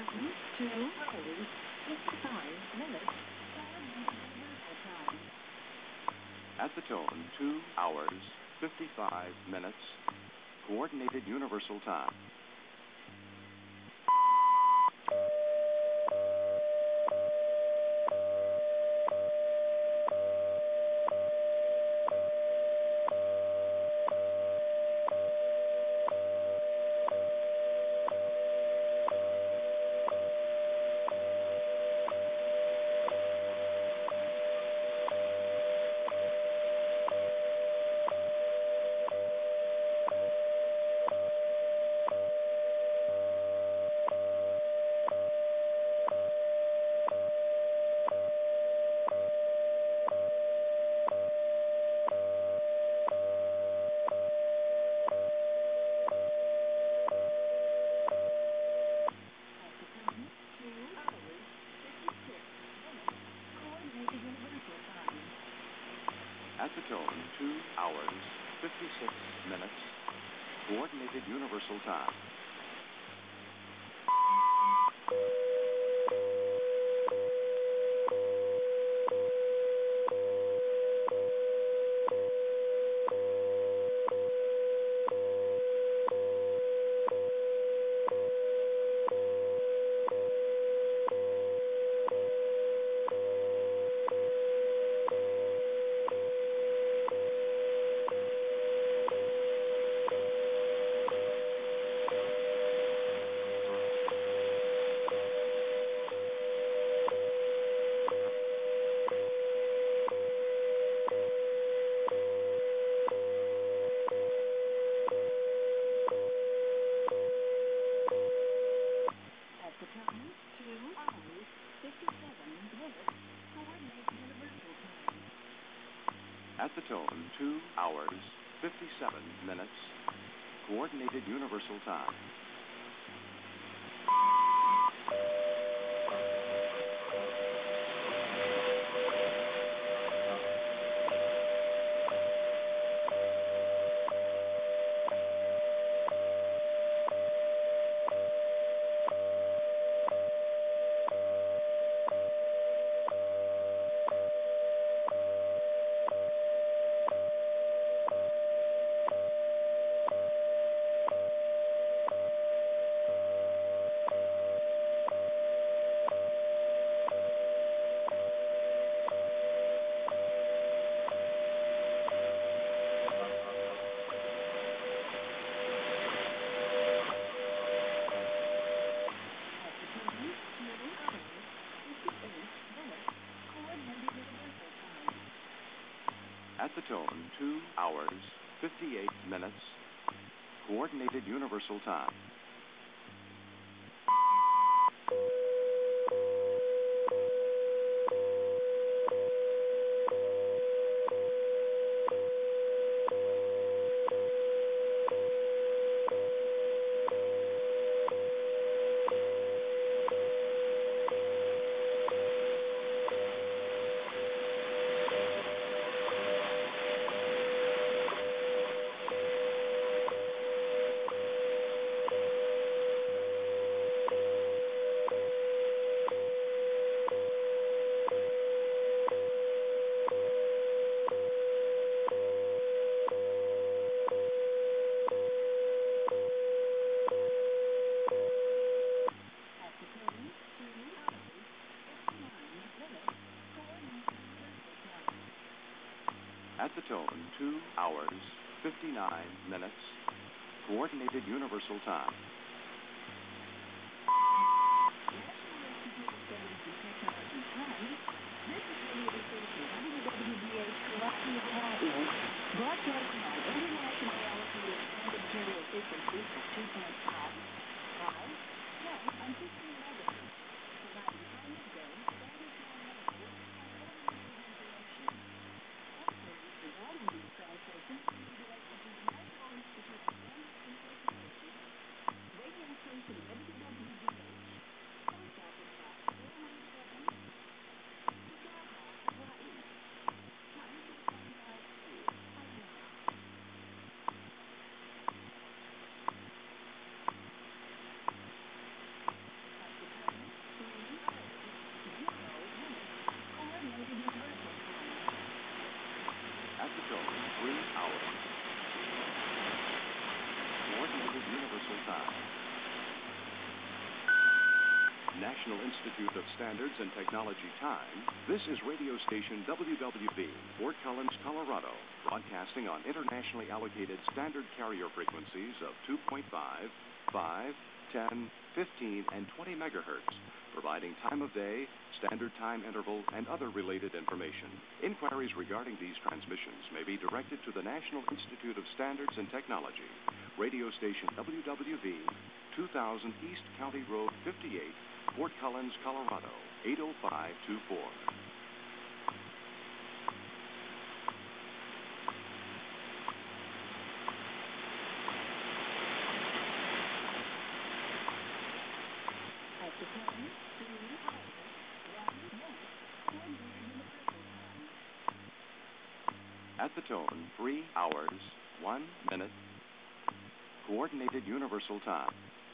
At the tone, 2 hours, 55 minutes, Coordinated Universal Time. At the tone, 2 hours, 56 minutes, Coordinated Universal Time. At the tone, 2 hours, 57 minutes, Coordinated Universal Time. At the tone, 2 hours, 58 minutes, Coordinated Universal Time. At the tone, 2 hours, 59 minutes, Coordinated Universal Time. Broadcasting on international altitude extended carrier frequencies of 2.5, 5, 10, and 15 megahertz, providing time of day, standard time levels, and providing these transmissions directed to the National Institute of Standards and Technology, National Institute of Standards and Technology time, this is radio station WWV, Fort Collins, Colorado, broadcasting on internationally allocated standard carrier frequencies of 2.5, 5, 10, 15, and 20 megahertz, providing time of day, standard time interval, and other related information. Inquiries regarding these transmissions may be directed to the National Institute of Standards and Technology, radio station WWV, 2000 East County Road 58, Fort Collins, Colorado, 80524. At the tone, 3 hours, 1 minute, Coordinated Universal Time.